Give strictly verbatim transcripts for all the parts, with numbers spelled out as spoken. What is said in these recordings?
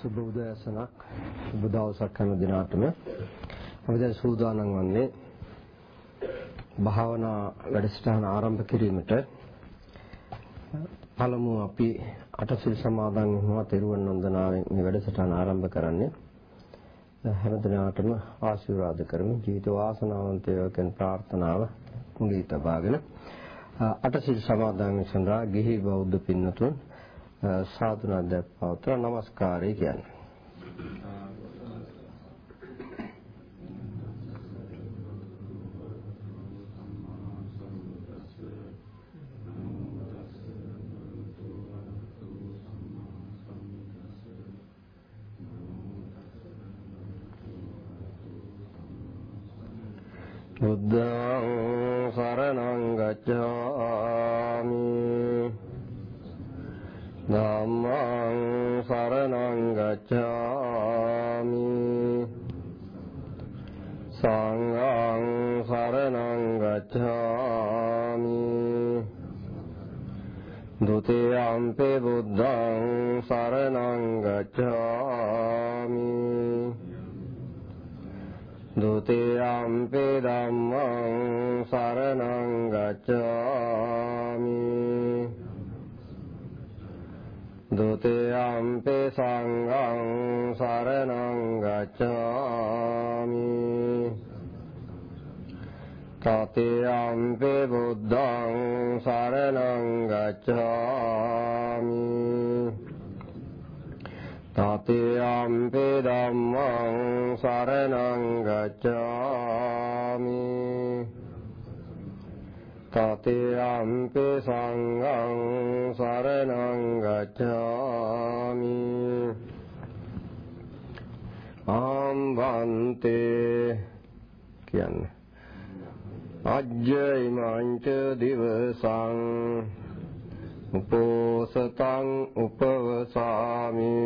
සුබ උදෑසනක් සුබ දවසක් හැම දිනාටම අපි දැන් සූදානම් වන්නේ භාවනා වැඩසටහන ආරම්භ කිරීමට. පළමු අපි අටසිල් සමාදන් වෙනවා තෙරුවන් වන්දනාවෙන් මේ වැඩසටහන ආරම්භ කරන්නේ. හැම දිනාටම ආශිර්වාද කරමු ජීවිත වාසනාවන්ත වේවා කියන ප්‍රාර්ථනාව මුලින් තබාගෙන අටසිල් සමාදන් සඳහා ගිහි බෞද්ධ පින්නතුන් සාදුනාදයක් පවත්වන නමස්කාරය කියන්නේ. බුද්ධං සරණං ගච්ඡාමි ධම්මං සරණං ගච්ඡාමි සංඝං සරණං ගච්ඡාමි ဒုတိယံ පි බුද්ධං සරණං ගච්ඡාමි ဒုတိယံ පි ධම්මං සරණං ගච්ඡාමි ဒုတိယံ පි සංඝං සරණං ගච්ඡාමි တတိယံ පි බුද්ධං සරණං ගච්ඡාමි တတိယံ පි ධම්මං සරණං ගච්ඡාමි တတိယံ පි සංඝං සරණං ගච්ඡාමි ආම්බන්තේ කියන්නේ අජ්ජයිමංච දිවසං උපෝසතං උපවසාමි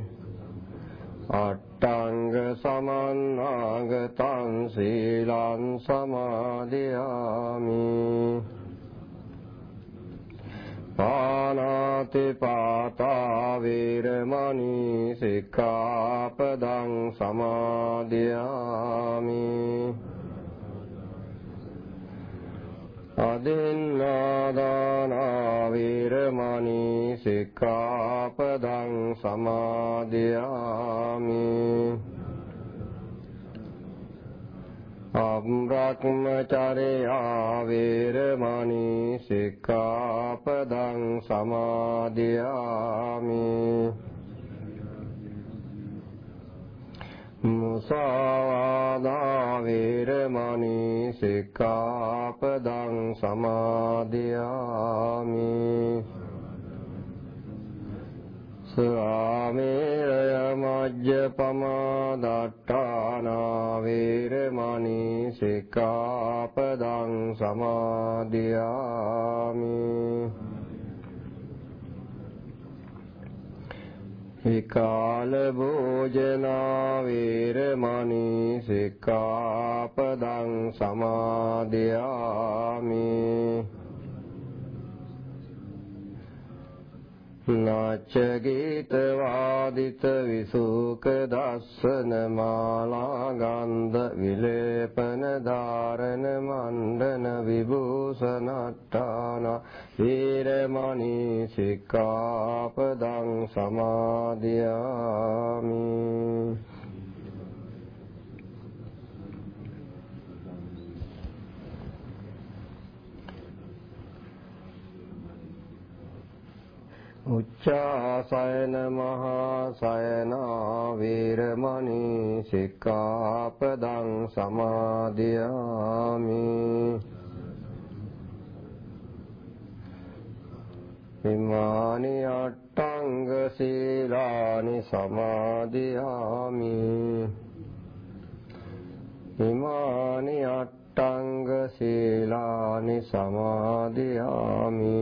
අට්ඨංග සමන්නාගතං සීලං සමාදියාමි පානාති පාතා වේරමණී සික්ඛාපදං සමාදියාමි අදින්නාදානා වේරමණී සික්ඛාපදං සමාදියාමි අබ්‍රහ්මචර්යා වේරමණී සික්ඛාපදං සමාදියාමි මුසාවාදා වේරමණී සික්ඛාපදං සමාදියාමි සාමේරය මජ්ජපමා දට්ඨානා වේරමණී සික්ඛාපදං සමාදියාමි විකාල භෝජනා වේරමණී සික්ඛාපදං සමාදියාමි නාච ගීත වාදිත විසුක දස්සන මාලා ගන්ධ විලේපන ධාරණ මණ්ඩන විභූෂණට්ඨාන වේරමණී සික්ඛාපදං සමාදියාමි උච්චාසයන මහා සයනා වේරමණී සික්ඛාපදං සමාදියාමි ඉමානි අට්ඨංග සීලානි සමාදියාමි ඉමානි අට්ඨංග සීලානි සමාදියාමි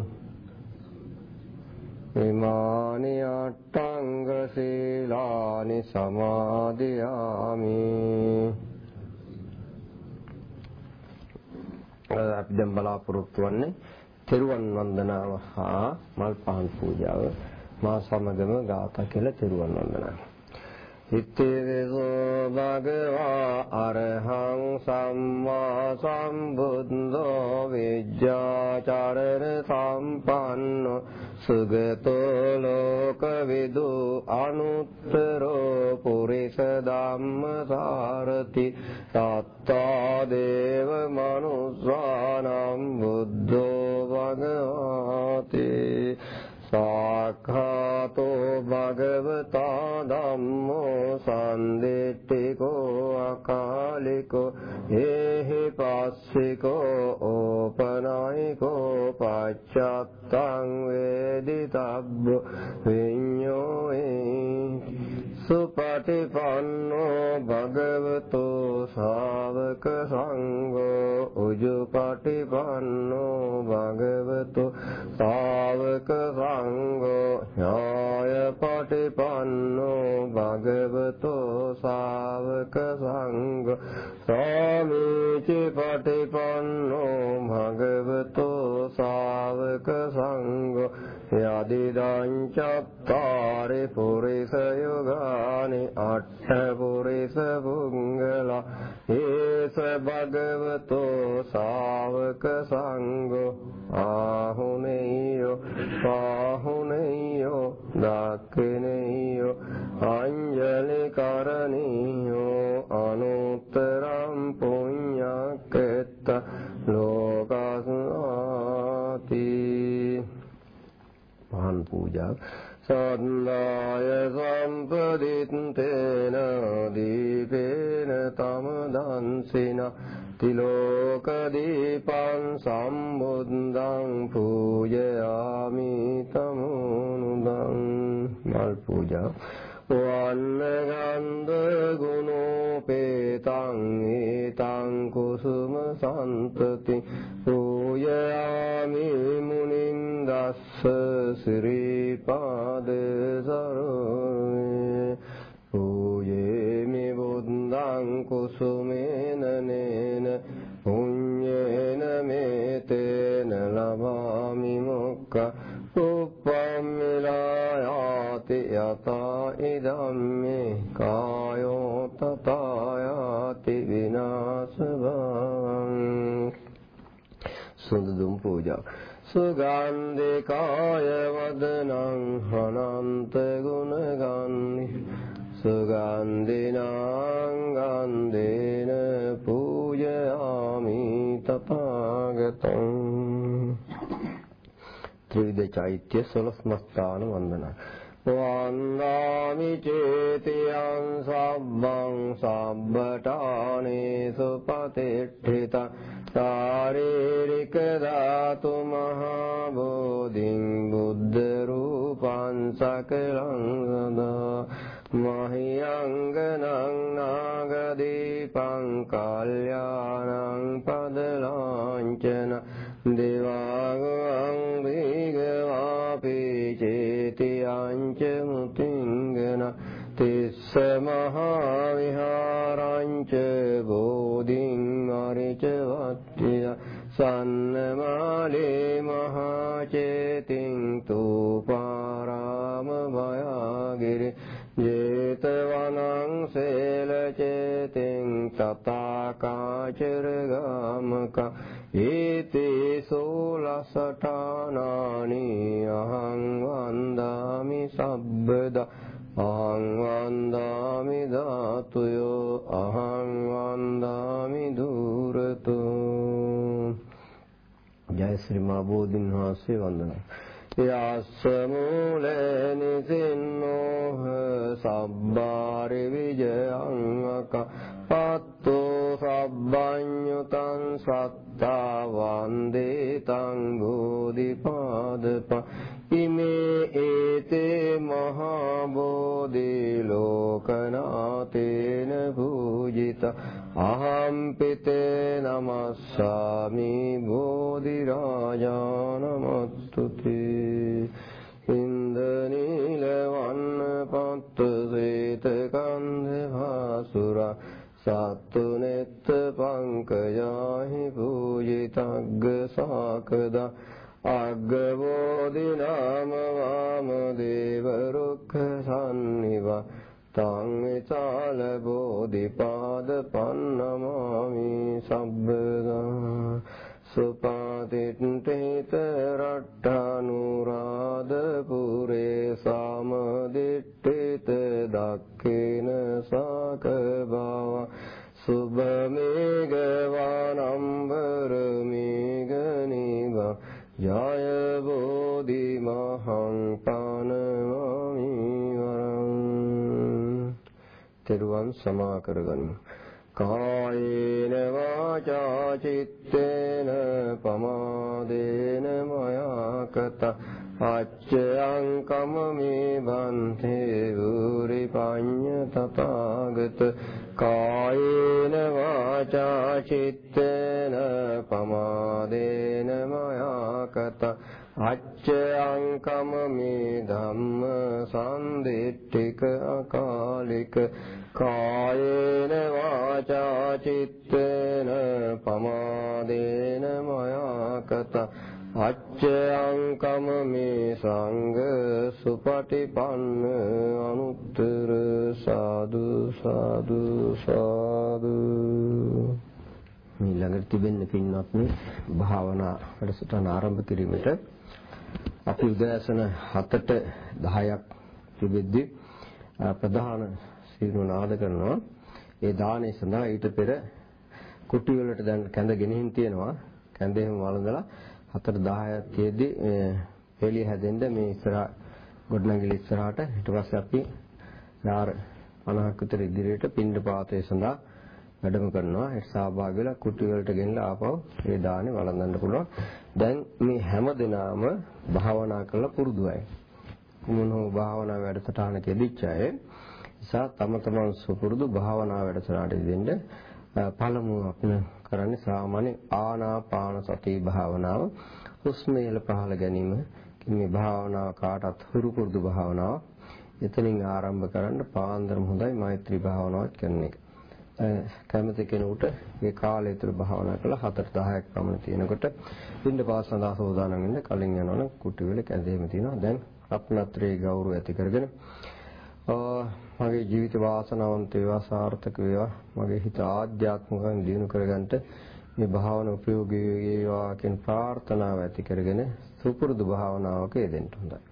ඉමානි අට්ඨංග සීලානි සමාදියාමි අපි දැන් බලාපොරොත්තු වෙන්නේ තෙරුවන් වන්දනාව හා මල් පහන් පූජාව මා සමගම ගාථා කියලා තෙරුවන් වන්දනා. ඉතිවිසෝ භගවා අරහං සම්මා සම්බුද්ධෝ විජ්ජාචරණ සම්පන්නෝ සුගතෝ ලෝකවිදු අනුත්තරෝ පුරිස ධම්මසාරති සත්තා දේව මනුස්සානම් බුද්ධෝ භගවාති සාඛාතෝ භගවතා ධම්මෝ සම්දිට්ඨිකෝ අකාලිකෝ ඒහි පස්සිකෝ ඕපනායිකෝ පච්චත්තං වේදිතබ්බෝ විඤ්ඤෝයි සුපටිපන්නෝ භගවතෝ ශාවක සංඝෝ උජුපටිපන්නෝ භගවතෝ ශාවක සංඝෝ ඥායපටිපන්නෝ භගවතෝ ශාවක සංඝෝ සාමීචි පටිපන්නෝ භගවතෝ ශාවක සංඝෝ යදිදං චත්තාරි පුරිස යුගානි අට්ඨ පුරිස පුංගලා ඒස භගවතෝ ශාවක සංඝෝ ආහුනේයෝ පාහුනේයෝ දක්ඛිනේයෝ අංජලි කරණීයෝ අනුත්තරං පුඤ්ඤක්ඛෙත්ත ලෝකස්නාති පහන් පූජා සන්නාය සම්පදිත්තේන දීපේන තමදන්සින තිලෝක දීපං සම්බුද්ධං පූජයාමි තමුනුදං මල් පූජා වන්න ගන්ධ ගුණෝපේතං ඊතං කුසුම සම්පති පූජයාමි මුනින් දස්ස සිරිපාද සරණේ පූජේමි බුද්ධං කුසුමේන නේන පුඤ්ඤේන මේතේන ලභාමි මොක්ඛ උප්පම්මිලායාති යතා ඉදම්මේ කායෝ තථායාති විනාශවං සුදුදුම් පූජා සුගන්ධිකාය වදනං හනන්ත ගුණගන්නි සුගන්ධිනං ගන්ධේන පූජයාමි තථාගතං ත්‍රිවිධ චෛත්‍ය සොළොස්මස්ථාන වන්දනා වන්දාමි චේතියං සබ්බං සබ්බඨානේ සුපතිට්ඨිතං ශාරීරික ධාතු මහා බෝධින් බුද්ධ රූපං සකලං සදා මහියංගනං නාගදීපං කල්යාණං පදලාංචන දේවාගං දීගවාපි චේතියං ච මුතිංගන තිස්ස මහා විහාරං ච බෝධිං මරිච වත්තිය සන්නමාලේ මහා චේතිං තූපාරාම භයාගිරි ජේතවනං සේල චේතිං තථාකාචරගාමක ඊති සෝලසඨානානි අහං වන්දාමි සබ්බදා අහං වන්දාමි ධාතුයෝ අහං වන්දාමි ධූරතෝ ජය ශ්‍රී මා බෝධින් වහන්සේ වන්දනා යස්ස මූලේ නිසින්නෝහ සබ්බාරි විජයං අක පත්තෝ සබ්බඤ්ඤුතං සත්තා වන්දිතං බෝධිපාදප ඉමේ ඒතේ මහා බෝධි ලෝකනාතේන පූජිත අහම් පිතේ නමස්සාමි බෝධි රාජානමත්තුති ඉන්දනීල වන්න පත්ත සේත කන්ධ භාසුරා සත්තු නෙත්ත පංකයාහි පූජිතග්ග සාකදා අග්ග බෝධි නාම වාම දේව තං විචාල බෝධිපාද පන්නමාමි සබ්බදා සුපාතිට්ඨිත රට්ඨානුරාධ පුරේ සාමදිට්ඨිත දක්ඛින සාකභාව සුභමේඝවානම්බර මේඝනිවා ජය බෝධි මහං පානමාමි වරං. තෙරුවන් සමා කරගනිමු. කායේන වාචා චිත්තේන පමාදේන මයා කත අච්චයං කමමේ බන්තේ උරි පඤ්ඤ තථාගත. කායේන වාචා චිත්තේන පමාදේන මයා කත අච්චයං කමමේ ධම්ම සම්දිට්ඨික අකාලික. කායේන වාචා චිත්තේන පමාදේන මයා කත අච්චයං කමමේ සංඝ සුපටිපන්න අනුත්තර සාදු සාදු සාදු. මේ ළඟට තිබෙන පින්වත්නි භාවනා වැඩසටහන ආරම්භ කිරීමට අපි උදෑසන හතට දහයක් තිබෙද්දී ප්‍රධාන සීරු නාද කරනවා. ඒ දානේ සඳහා ඊට පෙර කුටි වලට දැන් කැඳ ගෙනින් තියෙනවා. කැඳේම වළඳලා හතර දහයක් තියේදී එළිය හැදෙන්න මේ ඉස්සරහ ගොඩනැගිලි ඉස්සරහට ඊට පස්සේ අපි නාර පනහක් විතර ඉදිරියට පින්ඩ පාතේ සඳහා වැඩම කරනවා. ඒ සහභාගී වෙලා කුටි වලට ගෙනලා ආපහු ඒ දානේ වළඳන්න පුළුවන්. දැන් මේ හැම දිනම භාවනා කරලා පුරුදු අය. කුමන හෝ භාවනා වැඩසටහනක යෙදිච්ච අය නිසා තම තමන් සුපුරුදු භාවනා වැඩසටහනට දෙන්න පළමුව අපි කරන්නේ සාමාන්‍ය ආනාපාන සති භාවනාව. හුස්ම ඉහළ පහළ ගැනීම මේ භාවනාව කාටත් හුරු පුරුදු භාවනාව. එතනින් ආරම්භ කරන්න පාන්දරම හොඳයි මෛත්‍රී භාවනාවක් කරන එක. කැමති කෙනෙකුට මේ කාලය තුළ භාවනා කළා හතට දහයක් පමණ තියෙනකොට පින්න පාස් සඳහා සෝදානම් වෙන්න කලින් යනවනම් කුටි වෙල කැඳේම තියෙනවා. දැන් රත්නත්‍රයේ ගෞරවය ඇති කරගෙන මගේ ජීවිත වාසනාවන්ත වේවා සාර්ථක වේවා මගේ හිත ආධ්‍යාත්මිකව දියුණු කරගන්න මේ භාවනා උපයෝගී වේවා කියන ප්‍රාර්ථනාව ඇති කරගෙන සුපුරුදු භාවනාවක යෙදෙන්න හොඳයි.